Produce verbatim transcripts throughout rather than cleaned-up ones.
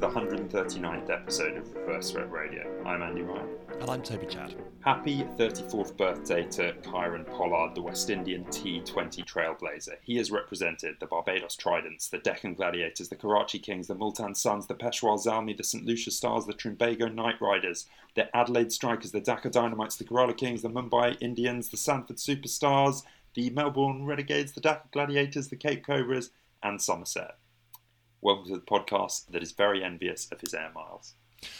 the one hundred thirty-ninth episode of Reverse Rep Radio. I'm Andy Ryan. And I'm Toby Chad. Happy thirty-fourth birthday to Kieran Pollard, the West Indian T twenty trailblazer. He has represented the Barbados Tridents, the Deccan Gladiators, the Karachi Kings, the Multan Suns, the Peshawar Zalmi, the St Lucia Stars, the Trimbago Knight Riders, the Adelaide Strikers, the Dhaka Dynamites, the Kerala Kings, the Mumbai Indians, the Sanford Superstars, the Melbourne Renegades, the Dhaka Gladiators, the Cape Cobras, and Somerset. Welcome to the podcast that is very envious of his air miles.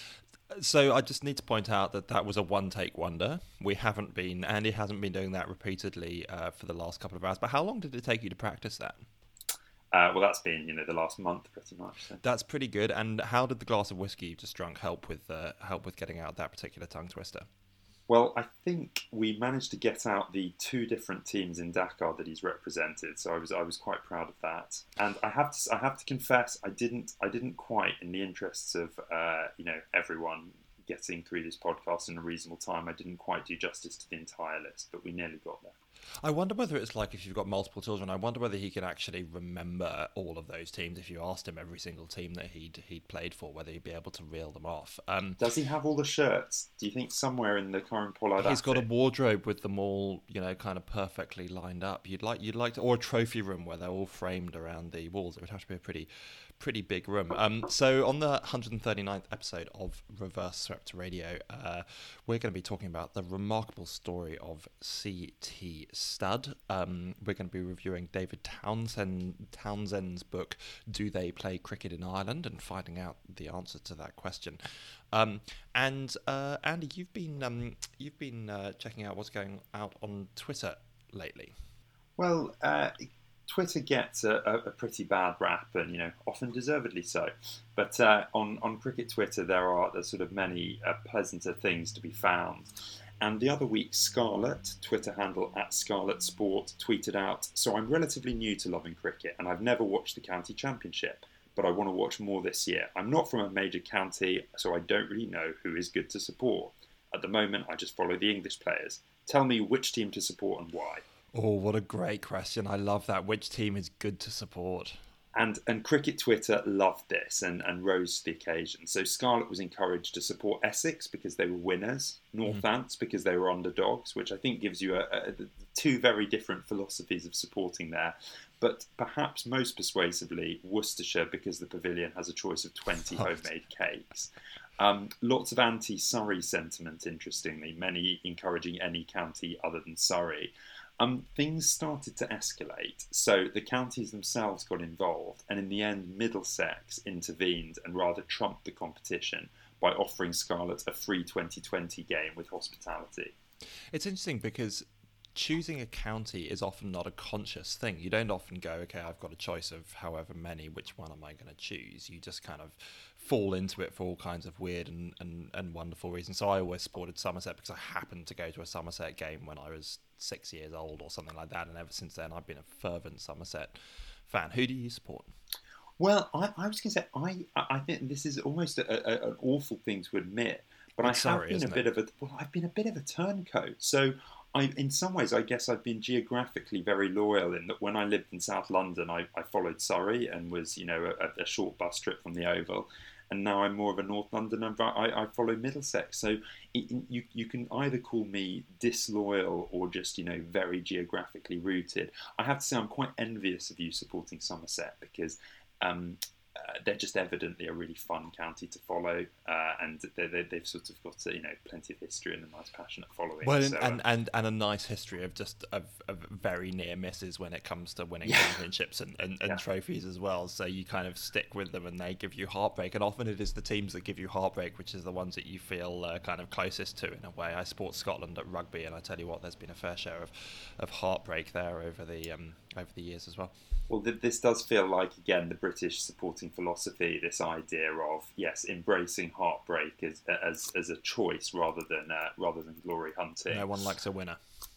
So I just need to point out that that was a one-take wonder. We haven't been, Andy hasn't been doing that repeatedly uh, for the last couple of hours. But how long did it take you to practice that? Uh, well, that's been, you know, the last month pretty much. So. That's pretty good. And how did the glass of whiskey you just drunk help with uh, help with getting out that particular tongue twister? Well, I think we managed to get out the two different teams in Dakar that he's represented, so I was I was quite proud of that. And I have to I have to confess, I didn't I didn't quite, in the interests of uh, you know everyone getting through this podcast in a reasonable time, I didn't quite do justice to the entire list, but we nearly got there. I wonder whether it's like if you've got multiple children. I wonder whether he can actually remember all of those teams. If you asked him every single team that he'd he'd played for, whether he'd be able to reel them off. Um, Does he have all the shirts? Do you think somewhere in the Kieran Pollard? He's got a wardrobe with them all, you know, kind of perfectly lined up. You'd like you'd like to, or a trophy room where they're all framed around the walls. It would have to be a pretty. Pretty big room. Um, so on the one hundred thirty-ninth episode of Reverse Swept Radio, uh, we're going to be talking about the remarkable story of C T Stud. Um, we're going to be reviewing David Townsend Townsend's book, Do They Play Cricket in Ireland? And finding out the answer to that question. Um, and uh, Andy, you've been um, you've been uh, checking out what's going out on Twitter lately. Well. Uh... Twitter gets a, a, a pretty bad rap, and you know, often deservedly so. But uh, on on cricket Twitter, there are there's sort of many uh, pleasanter things to be found. And the other week, Scarlett, Twitter handle at Scarlett Sport, tweeted out, "So I'm relatively new to loving cricket, and I've never watched the county championship, but I want to watch more this year. I'm not from a major county, so I don't really know who is good to support. At the moment, I just follow the English players. Tell me which team to support and why." Oh, what a great question. I love that. Which team is good to support? And and cricket Twitter loved this and, and rose to the occasion. So Scarlett was encouraged to support Essex because they were winners, Northants mm. because they were underdogs, which I think gives you a, a, two very different philosophies of supporting there. But perhaps most persuasively, Worcestershire because the Pavilion has a choice of twenty homemade cakes. Um, lots of anti-Surrey sentiment, interestingly, many encouraging any county other than Surrey. Um, things started to escalate, so the counties themselves got involved, and in the end Middlesex intervened and rather trumped the competition by offering Scarlett a free twenty twenty game with hospitality. It's interesting because choosing a county is often not a conscious thing. You don't often go, okay, I've got a choice of however many, which one am I going to choose? You just kind of fall into it for all kinds of weird and, and, and wonderful reasons. So I always supported Somerset because I happened to go to a Somerset game when I was six years old or something like that. And ever since then, I've been a fervent Somerset fan. Who do you support? Well, I, I was going to say, I I think this is almost a, a, an awful thing to admit, but it's I have sorry, been a bit it? of a, well, I've been a bit of a turncoat. So I, in some ways, I guess I've been geographically very loyal in that when I lived in South London, I, I followed Surrey and was, you know, a, a short bus trip from the Oval. And now I'm more of a North Londoner, but I, I follow Middlesex. So it, you you can either call me disloyal or just, you know, very geographically rooted. I have to say I'm quite envious of you supporting Somerset because um, uh, they're just evidently a really fun county to follow, uh, and they, they, they've sort of got a, you know, plenty of history and a nice passionate following. Well, so, and, uh, and, and a nice history of just of, of very near misses when it comes to winning Yeah. championships and, and, and Yeah. trophies as well. So you kind of stick with them and they give you heartbreak. And often it is the teams that give you heartbreak, which is the ones that you feel uh, kind of closest to in a way. I support Scotland at rugby, and I tell you what, there's been a fair share of, of heartbreak there over the um, over the years as well. Well, th- this does feel like, again, the British supporting philosophy, this idea of, yes, embracing heartbreak as as, as a choice rather than uh, rather than glory hunting. No one likes a winner.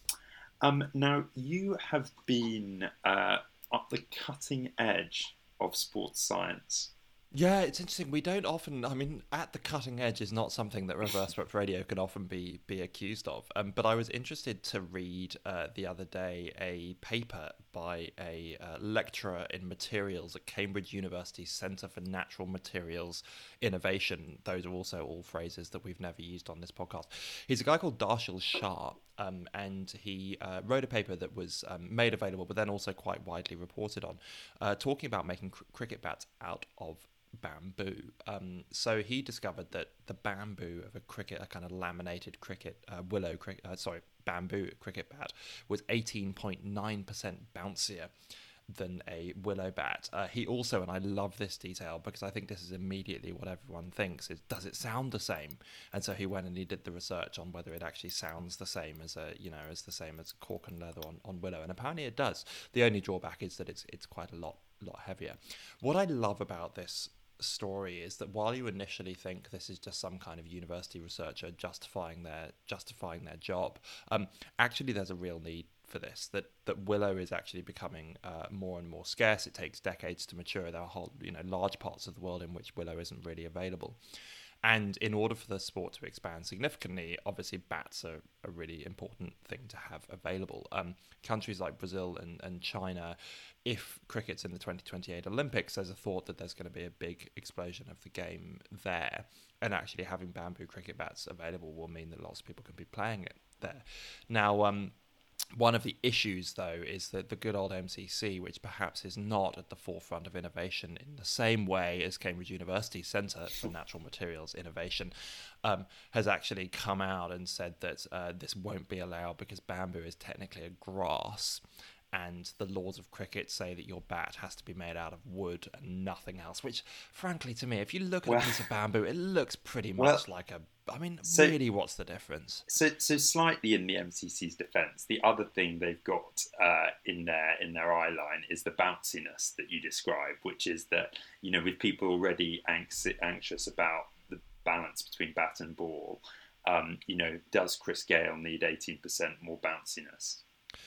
Um, now, you have been uh, at the cutting edge of sports science Yeah, it's interesting. We don't often, I mean, at the cutting edge is not something that Reverse Swept Radio can often be be accused of. Um, but I was interested to read uh, the other day a paper by a uh, lecturer in materials at Cambridge University's Centre for Natural Materials Innovation. Those are also all phrases that we've never used on this podcast. He's a guy called Darshil Shah, um, and he uh, wrote a paper that was um, made available, but then also quite widely reported on, uh, talking about making cr- cricket bats out of bamboo. Um, so he discovered that the bamboo of a cricket, a kind of laminated cricket, uh, willow cricket, uh, sorry, bamboo cricket bat was eighteen point nine percent bouncier than a willow bat. Uh, he also, and I love this detail because I think this is immediately what everyone thinks, is does it sound the same? And so he went and he did the research on whether it actually sounds the same as a, you know, as the same as cork and leather on, on willow. And apparently it does. The only drawback is that it's it's quite a lot lot heavier. What I love about this story is that while you initially think this is just some kind of university researcher justifying their justifying their job, um, actually there's a real need for this. That that willow is actually becoming uh, more and more scarce. It takes decades to mature. There are whole, you know, large parts of the world in which willow isn't really available. And in order for the sport to expand significantly, obviously bats are a really important thing to have available. Um, countries like Brazil and, and China, if cricket's in the twenty twenty-eight Olympics, there's a thought that there's going to be a big explosion of the game there. And actually having bamboo cricket bats available will mean that lots of people can be playing it there. Now, um, one of the issues, though, is that the good old M C C, which perhaps is not at the forefront of innovation in the same way as Cambridge University's Centre for Natural Materials Innovation, um, has actually come out and said that uh, this won't be allowed because bamboo is technically a grass. And the laws of cricket say that your bat has to be made out of wood and nothing else, which, frankly, to me, if you look at well, a piece of bamboo, it looks pretty much well, like a... I mean, so, really, what's the difference? So, so slightly in the M C C's defence, the other thing they've got uh, in their in their eye line is the bounciness that you describe, which is that, you know, with people already anx- anxious about the balance between bat and ball, um, you know, does Chris Gayle need eighteen percent more bounciness?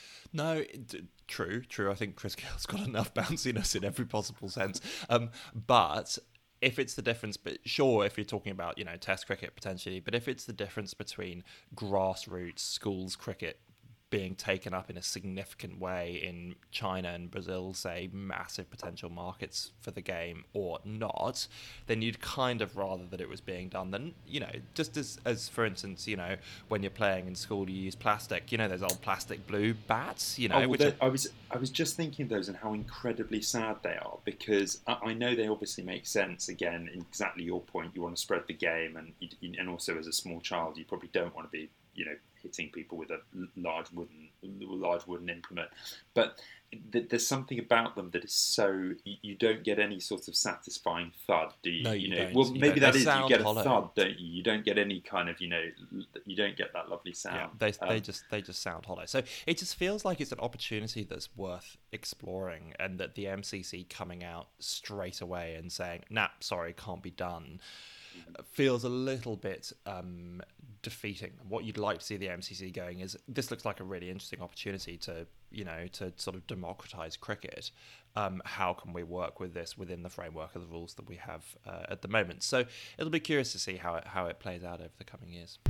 No, d- true, true. I think Chris Gayle's got enough bounciness in every possible sense. Um, but if it's the difference, but sure, if you're talking about, you know, Test cricket potentially, but if it's the difference between grassroots schools cricket being taken up in a significant way in China and Brazil, say, massive potential markets for the game, or not, then you'd kind of rather that it was being done than, you know, just as, as for instance, you know, when you're playing in school, you use plastic, you know, those old plastic blue bats, you know. Oh, well, which are... I was I was just thinking of those and how incredibly sad they are, because I, I know they obviously make sense, again, in exactly your point, you want to spread the game, and you, and also as a small child, you probably don't want to be, you know, hitting people with a large wooden large wooden implement, but th- there's something about them that is so you, you don't get any sort of satisfying thud, do you? No, you, you know, don't. well, you maybe don't. that is you get hollow. a thud, don't you? You don't get any kind of, you know, you don't get that lovely sound. Yeah, they um, they just they just sound hollow. So it just feels like it's an opportunity that's worth exploring, and that the M C C coming out straight away and saying, "Nah, sorry, can't be done," feels a little bit um, defeating. What you'd like to see the M C C going is, this looks like a really interesting opportunity to, you know, to sort of democratise cricket. Um, how can we work with this within the framework of the rules that we have uh, at the moment? So it'll be curious to see how it, how it plays out over the coming years.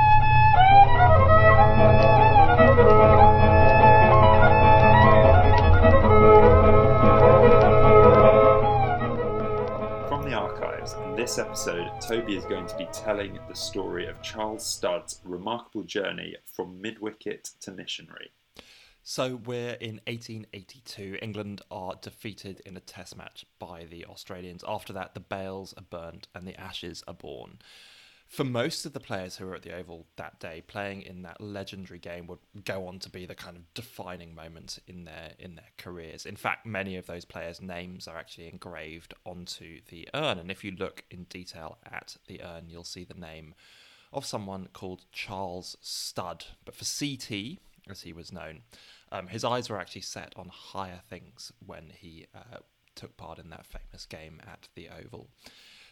In this episode, Toby is going to be telling the story of Charles Studd's remarkable journey from mid-wicket to missionary. So we're in eighteen eighty-two. England are defeated in a test match by the Australians. After that, the bales are burnt and the ashes are born. For most of the players who were at the Oval that day, playing in that legendary game would go on to be the kind of defining moment in their in their careers. In fact, many of those players' names are actually engraved onto the urn. And if you look in detail at the urn, you'll see the name of someone called Charles Studd. But for C T, as he was known, um, his eyes were actually set on higher things when he uh, took part in that famous game at the Oval.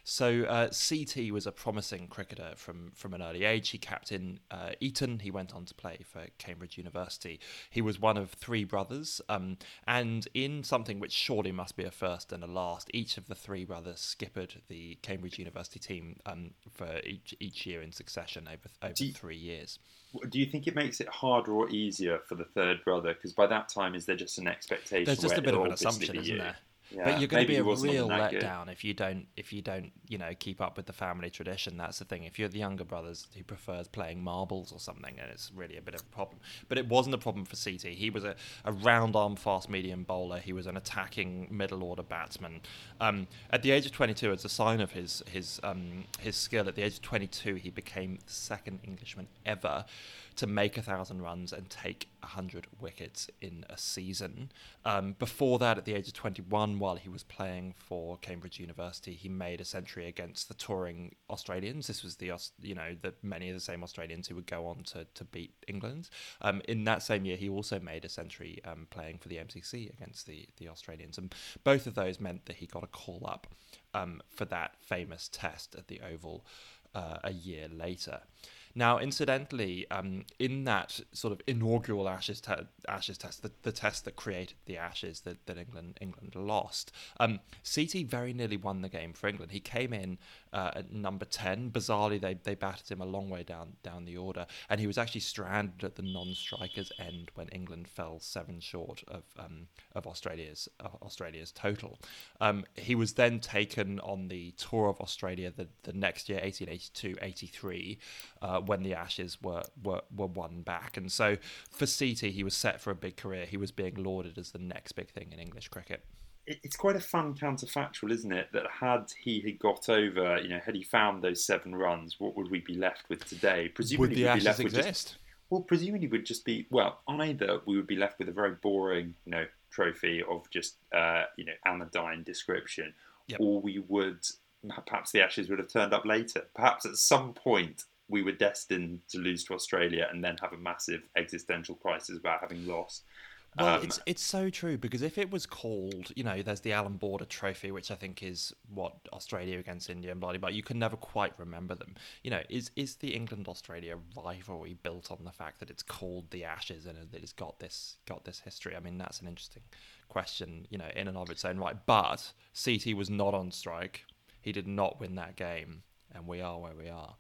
So uh, C T was a promising cricketer from, from an early age. He captained uh, Eton. He went on to play for Cambridge University. He was one of three brothers, um, and in something which surely must be a first and a last, each of the three brothers skippered the Cambridge University team um, for each each year in succession over over Do you, three years. Do you think it makes it harder or easier for the third brother? Because by that time, is there just an expectation? There's just where a bit of an it'll obviously assumption, be isn't you? there? Yeah, But you're going to maybe be a he wasn't real that good. letdown if you don't, if you don't, you know, keep up with the family tradition. That's the thing. If you're the younger brothers who prefers playing marbles or something, and it's really a bit of a problem. But it wasn't a problem for C T. He was a, a round-arm fast medium bowler. He was an attacking middle-order batsman. Um, at the age of twenty-two, as a sign of his his um, his skill, at the age of twenty-two, he became the second Englishman ever to make a thousand runs and take a hundred wickets in a season. Um, before that, at the age of twenty-one, while he was playing for Cambridge University, he made a century against the touring Australians. This was the you know the many of the same Australians who would go on to to beat England. Um, in that same year, he also made a century um, playing for the M C C against the the Australians, and both of those meant that he got a call up um, for that famous test at the Oval uh, a year later. Now, incidentally, um, in that sort of inaugural Ashes te- Ashes test, the, the test that created the Ashes that, that England England lost, um, C T very nearly won the game for England. He came in uh, at number ten. Bizarrely, they they batted him a long way down down the order, and he was actually stranded at the non-strikers end when England fell seven short of um, of Australia's uh, Australia's total. Um, he was then taken on the tour of Australia the, the next year, eighteen eighty-two eighty-three. Uh, when the Ashes were, were were won back. And so for C T, he was set for a big career. He was being lauded as the next big thing in English cricket. It's quite a fun counterfactual, isn't it? That had he had got over, you know, had he found those seven runs, what would we be left with today? Presumably, would the we'd Ashes be left exist? With just, well, presumably, would just be well. Either we would be left with a very boring, you know, trophy of just, uh, you know, anodyne description, yep. or we would perhaps the Ashes would have turned up later. Perhaps at some point we were destined to lose to Australia and then have a massive existential crisis about having lost. Well, um, it's it's so true, because if it was called, you know, there's the Alan Border Trophy, which I think is what Australia against India and blah, blah, blah. You can never quite remember them. You know, is is the England-Australia rivalry built on the fact that it's called the Ashes and that it's got this got this history? I mean, that's an interesting question, you know, in and of its own right. But C T was not on strike. He did not win that game, and we are where we are.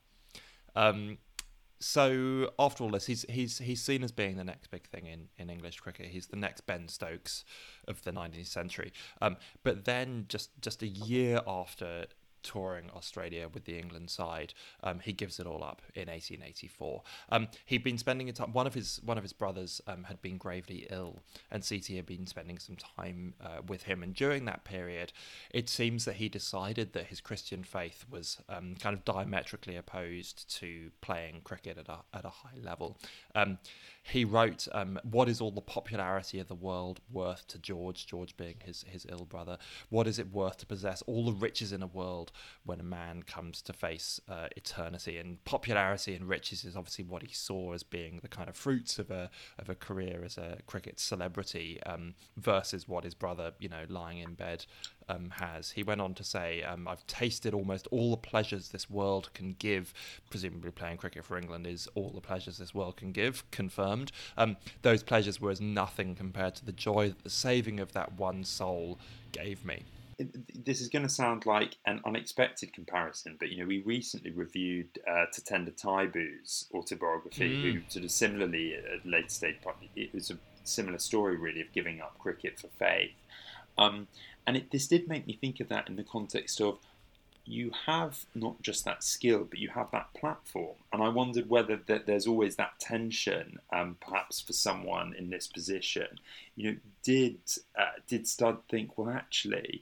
Um, so after all this, he's he's he's seen as being the next big thing in, in English cricket. He's the next Ben Stokes of the nineteenth century. Um, but then just just a year after touring Australia with the England side, um, he gives it all up in eighteen eighty-four. Um, he'd been spending a time. One of his one of his brothers um, had been gravely ill, and C T had been spending some time uh, with him. And during that period, it seems that he decided that his Christian faith was um, kind of diametrically opposed to playing cricket at a at a high level. Um, he wrote, um, "What is all the popularity of the world worth to George? George being his his ill brother. What is it worth to possess all the riches in a world when a man comes to face uh, eternity?" And popularity and riches is obviously what he saw as being the kind of fruits of a of a career as a cricket celebrity, um, versus what his brother, you know, lying in bed um, has. He went on to say, um, "I've tasted almost all the pleasures this world can give." Presumably, playing cricket for England is all the pleasures this world can give. Confirmed. Um, those pleasures were as nothing compared to the joy that the saving of that one soul gave me. This is going to sound like an unexpected comparison, but you know, we recently reviewed uh, Tatenda Taibu's autobiography, mm. who sort of similarly at a later stage, it was a similar story really of giving up cricket for faith. Um, and it, this did make me think of that in the context of you have not just that skill, but you have that platform. And I wondered whether that there's always that tension, um, perhaps for someone in this position. You know, did uh, did Stud think, well, actually,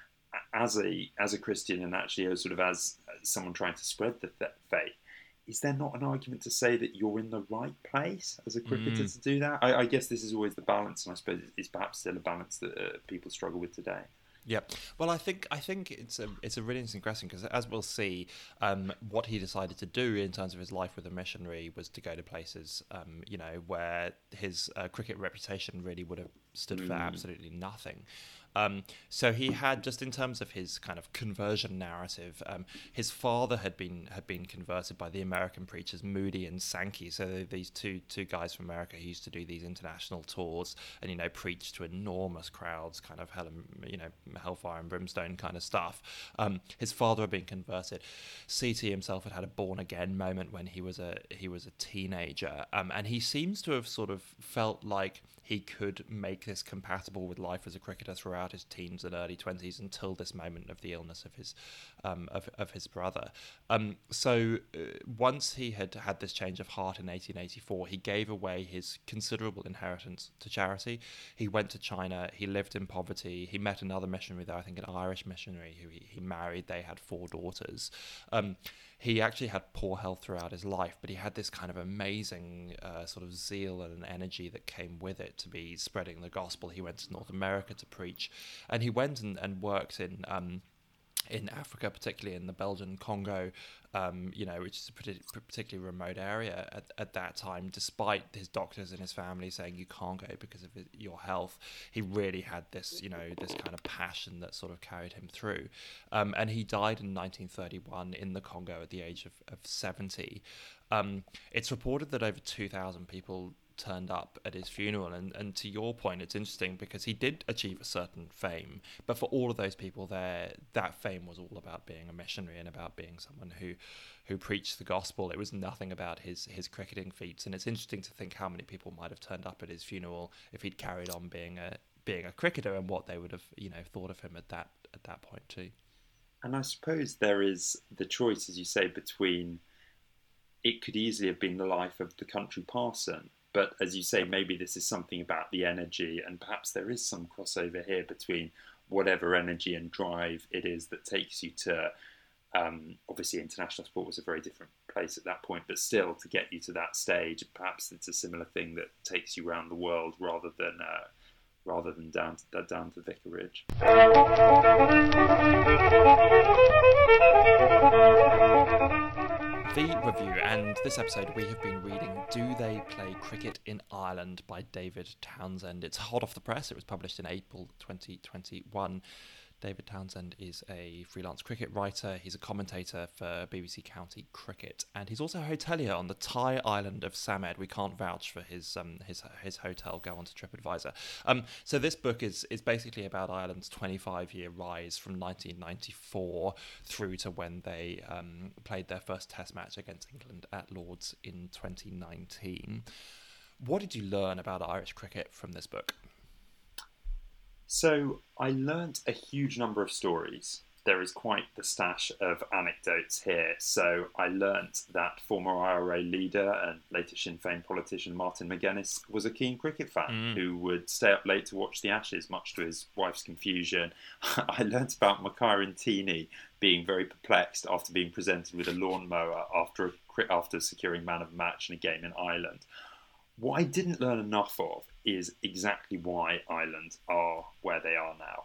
as a as a Christian and actually as sort of as someone trying to spread the th- faith, is there not an argument to say that you're in the right place as a cricketer mm. to do that? I, I guess this is always the balance, and I suppose it's perhaps still a balance that uh, people struggle with today. Yeah, well, I think I think it's a it's a really interesting question, because as we'll see, um, what he decided to do in terms of his life with a missionary was to go to places, um, you know, where his uh, cricket reputation really would have stood mm. for absolutely nothing. Um, so he had, just in terms of his kind of conversion narrative, um, his father had been had been converted by the American preachers Moody and Sankey. So these two two guys from America who used to do these international tours and, you know, preach to enormous crowds, kind of hell, you know, hellfire and brimstone kind of stuff. Um, his father had been converted. C T himself had had a born again moment when he was a he was a teenager, um, and he seems to have sort of felt like he could make this compatible with life as a cricketer throughout his teens and early twenties until this moment of the illness of his um, of, of his brother. Um, so uh, once he had had this change of heart in eighteen eighty-four, he gave away his considerable inheritance to charity. He went to China. He lived in poverty. He met another missionary there, I think an Irish missionary, who he, he married. They had four daughters. Um, He actually had poor health throughout his life, but he had this kind of amazing uh, sort of zeal and energy that came with it to be spreading the gospel. He went to North America to preach, and he went and, and worked in um, in Africa, particularly in the Belgian Congo, um, you know, which is a pretty, particularly remote area at, at that time. Despite his doctors and his family saying you can't go because of it, your health, he really had this, you know, this kind of passion that sort of carried him through. Um, and he died in nineteen thirty-one in the Congo at the age of, of seventy. Um, it's reported that over two thousand people turned up at his funeral, and, and to your point, it's interesting because he did achieve a certain fame, but for all of those people there, that fame was all about being a missionary and about being someone who who preached the gospel. It was nothing about his his cricketing feats, and it's interesting to think how many people might have turned up at his funeral if he'd carried on being a being a cricketer, and what they would have, you know, thought of him at that at that point too. And I suppose there is the choice, as you say, between it could easily have been the life of the country parson. But as you say, maybe this is something about the energy, and perhaps there is some crossover here between whatever energy and drive it is that takes you to, um, obviously international sport was a very different place at that point, but still to get you to that stage, perhaps it's a similar thing that takes you around the world rather than uh, rather than down to, down to Vicarage. The review, and this episode we have been reading Do They Play Cricket in Ireland by David Townsend. It's hot off the press. It was published in April twenty twenty-one. David Townsend is a freelance cricket writer. He's a commentator for B B C County Cricket, and he's also a hotelier on the Thai island of Samed. We can't vouch for his um, his his hotel. Go on to TripAdvisor. Um, so this book is is basically about Ireland's twenty-five year rise from nineteen ninety-four through to when they um, played their first Test match against England at Lord's in twenty nineteen. What did you learn about Irish cricket from this book? So I learnt a huge number of stories. There is quite the stash of anecdotes here. So I learnt that former I R A leader and later Sinn Féin politician Martin McGuinness was a keen cricket fan mm. who would stay up late to watch the Ashes, much to his wife's confusion. I learnt about Macarian Tini being very perplexed after being presented with a lawnmower after, a, after securing man of the match in a game in Ireland. What I didn't learn enough of is exactly why Ireland are where they are now.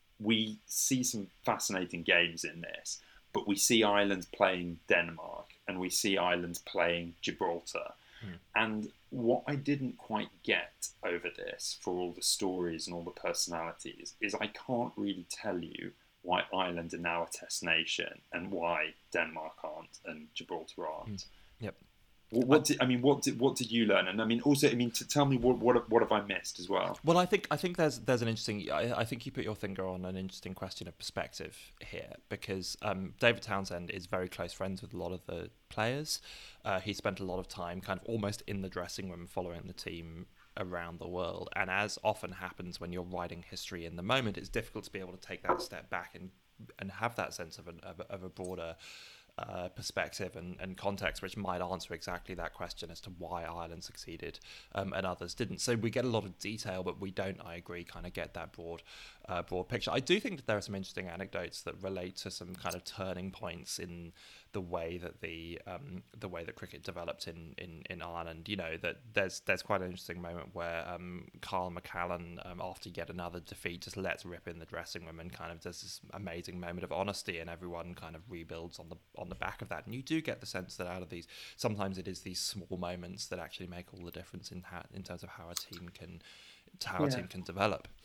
We see some fascinating games in this, but we see Ireland playing Denmark and we see Ireland playing Gibraltar. Mm. And what I didn't quite get over this, for all the stories and all the personalities, is I can't really tell you why Ireland are now a Test nation and why Denmark aren't and Gibraltar aren't. Mm. Yep. What, what did I mean? What did what did you learn? And I mean, also, I mean, to tell me what what what have I missed as well? Well, I think I think there's there's an interesting. I, I think you put your finger on an interesting question of perspective here, because um, David Townsend is very close friends with a lot of the players. Uh, he spent a lot of time, kind of almost in the dressing room, following the team around the world. And as often happens when you're writing history in the moment, it's difficult to be able to take that step back and and have that sense of an of a, of a broader Uh, perspective and, and context, which might answer exactly that question as to why Ireland succeeded um, and others didn't. So we get a lot of detail, but we don't, I agree, kind of get that broad uh, broad picture. I do think that there are some interesting anecdotes that relate to some kind of turning points in the way that the um, the way that cricket developed in, in, in Ireland. You know, that there's there's quite an interesting moment where um, Carl McCallan, um, after yet another defeat, just lets rip in the dressing room and kind of does this amazing moment of honesty, and everyone kind of rebuilds on the on the back of that. And you do get the sense that out of these, sometimes it is these small moments that actually make all the difference in how, in terms of how a team can how yeah. a team can develop.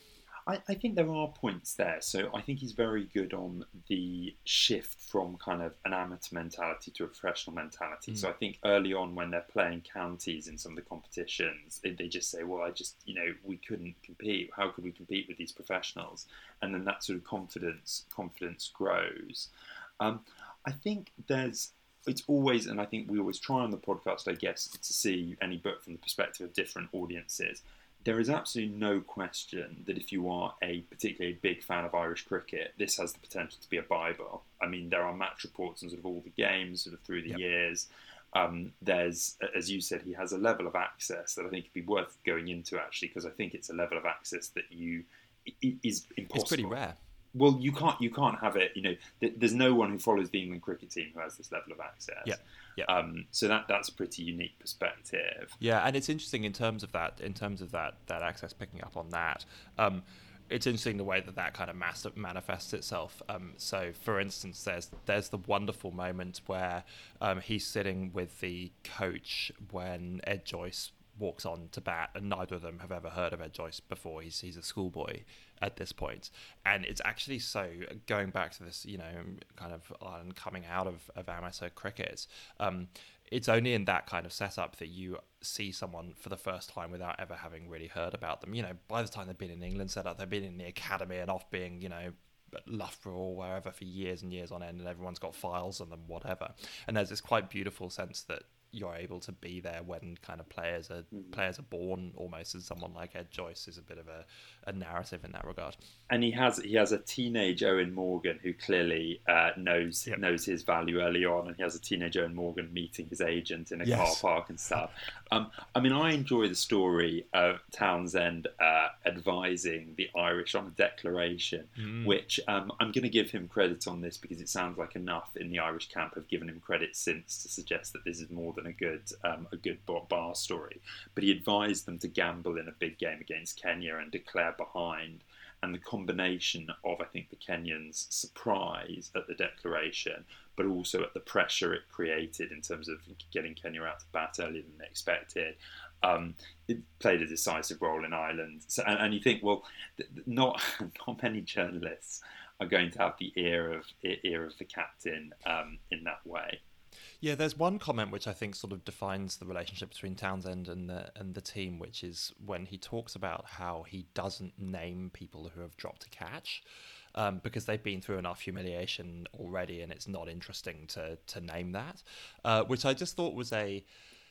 I, I think there are points there. So I think he's very good on the shift from kind of an amateur mentality to a professional mentality. Mm. So I think early on when they're playing counties in some of the competitions, they, they just say, well, I just, you know, we couldn't compete. How could we compete with these professionals? And then that sort of confidence, confidence grows. Um, I think there's, it's always, and I think we always try on the podcast, I guess, to see any book from the perspective of different audiences. There is absolutely no question that if you are a particularly big fan of Irish cricket, this has the potential to be a Bible. I mean, there are match reports on sort of all the games sort of through the yep. years. Um, there's, as you said, he has a level of access that I think could be worth going into, actually, because I think it's a level of access that you it is impossible. It's pretty rare. Well, you can't you can't have it. You know, th- there's no one who follows the England cricket team who has this level of access. Yeah, yeah. Um, so that that's a pretty unique perspective. Yeah, and it's interesting in terms of that. In terms of that that access, picking up on that. Um, it's interesting the way that that kind of mass- manifests itself. Um, so, for instance, there's there's the wonderful moment where um, he's sitting with the coach when Ed Joyce walks on to bat, and neither of them have ever heard of Ed Joyce before. He's he's a schoolboy at this point, and it's actually so going back to this, you know, kind of um, coming out of, of amateur cricket. Um, it's only in that kind of setup that you see someone for the first time without ever having really heard about them. You know, by the time they've been in England set up, they've been in the academy and off being, you know, Loughborough or wherever for years and years on end, and everyone's got files on them, whatever. And there's this quite beautiful sense that you're able to be there when kind of players are mm. players are born almost, as someone like Ed Joyce is a bit of a, a narrative in that regard. And he has he has a teenage Owen Morgan who clearly uh, knows yep. knows his value early on, and he has a teenage Owen Morgan meeting his agent in a yes. car park and stuff. Um, I mean, I enjoy the story of Townsend uh, advising the Irish on a declaration, mm. which um, I'm going to give him credit on this because it sounds like enough in the Irish camp have given him credit since to suggest that this is more than a good um, a good bar story. But he advised them to gamble in a big game against Kenya and declare behind. And the combination of, I think, the Kenyans' surprise at the declaration, but also at the pressure it created in terms of getting Kenya out to bat earlier than they expected, um, it played a decisive role in Ireland. So, and, and you think, well, not not many journalists are going to have the ear of ear of the captain um, in that way. Yeah, there's one comment which I think sort of defines the relationship between Townsend and the and the team, which is when he talks about how he doesn't name people who have dropped a catch um, because they've been through enough humiliation already, and it's not interesting to to name that, uh, which I just thought was a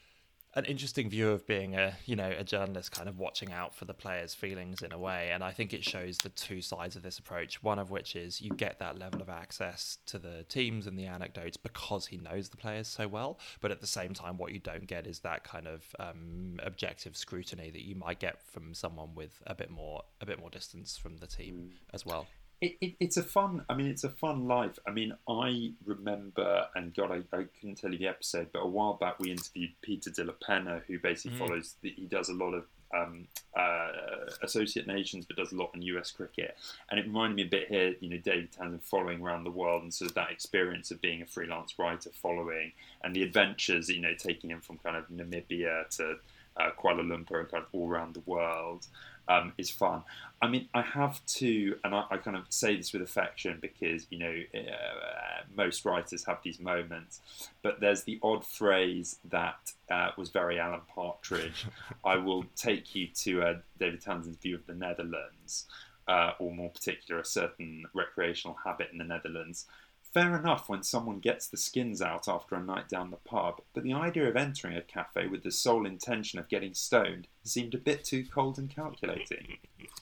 an interesting view of being a you know a journalist, kind of watching out for the players' feelings in a way. And I think it shows the two sides of this approach, one of which is you get that level of access to the teams and the anecdotes because he knows the players so well, but at the same time what you don't get is that kind of um, objective scrutiny that you might get from someone with a bit more a bit more distance from the team mm. as well. It, it, it's a fun, I mean, it's a fun life. I mean, I remember, and God, I, I couldn't tell you the episode, but a while back we interviewed Peter de la Pena, who basically mm. follows, the, he does a lot of um, uh, associate nations, but does a lot in U S cricket. And it reminded me a bit here, you know, David Townsend following around the world and sort of that experience of being a freelance writer following, and the adventures, you know, taking him from kind of Namibia to uh, Kuala Lumpur and kind of all around the world. Um, is fun. I mean, I have to, and I, I kind of say this with affection because, you know, uh, most writers have these moments, but there's the odd phrase that uh, was very Alan Partridge. I will take you to uh, David Townsend's view of the Netherlands, uh, or more particular, a certain recreational habit in the Netherlands. Fair enough when someone gets the skins out after a night down the pub, but the idea of entering a cafe with the sole intention of getting stoned seemed a bit too cold and calculating.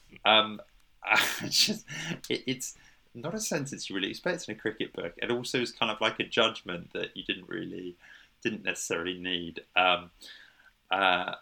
Um, just, it, it's not a sentence you really expect in a cricket book. It also is kind of like a judgment that you didn't really, didn't necessarily need. Um, uh,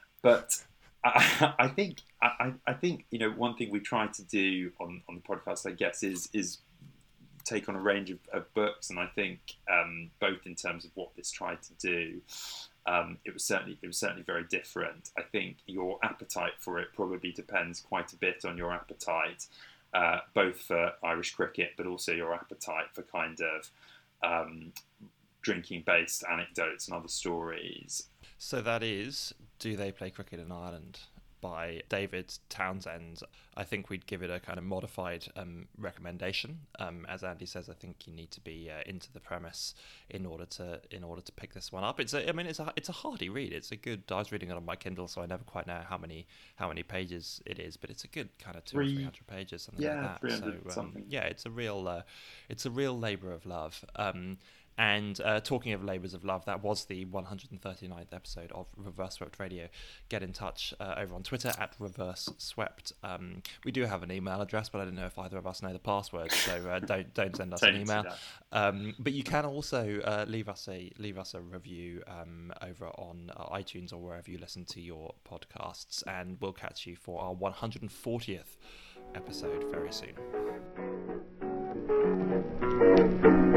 but I, I think, I, I think you know, one thing we try to do on, on the podcast, I guess, is is. take on a range of, of books, and I think um, both in terms of what this tried to do, um, it was certainly it was certainly very different. I think your appetite for it probably depends quite a bit on your appetite, uh, both for Irish cricket, but also your appetite for kind of um, drinking-based anecdotes and other stories. So that is, do they play cricket in Ireland? by David Townsend, I think we'd give it a kind of modified um, recommendation. Um, as Andy says, I think you need to be uh, into the premise in order to in order to pick this one up. It's a, I mean, it's a it's a hardy read. It's a good. I was reading it on my Kindle, so I never quite know how many how many pages it is, but it's a good kind of two Three, or three hundred pages, something yeah, like that. three hundred So um, something. yeah, it's a real uh, it's a real labour of love. Um, And uh, talking of labours of love, that was the one hundred thirty-ninth episode of Reverse Swept Radio. Get in touch uh, over on Twitter at Reverse Swept. Um, we do have an email address, but I don't know if either of us know the password, so uh, don't don't send us an email. Um, but you can also uh, leave us a leave us a review um, over on uh, iTunes or wherever you listen to your podcasts, and we'll catch you for our one hundred fortieth episode very soon.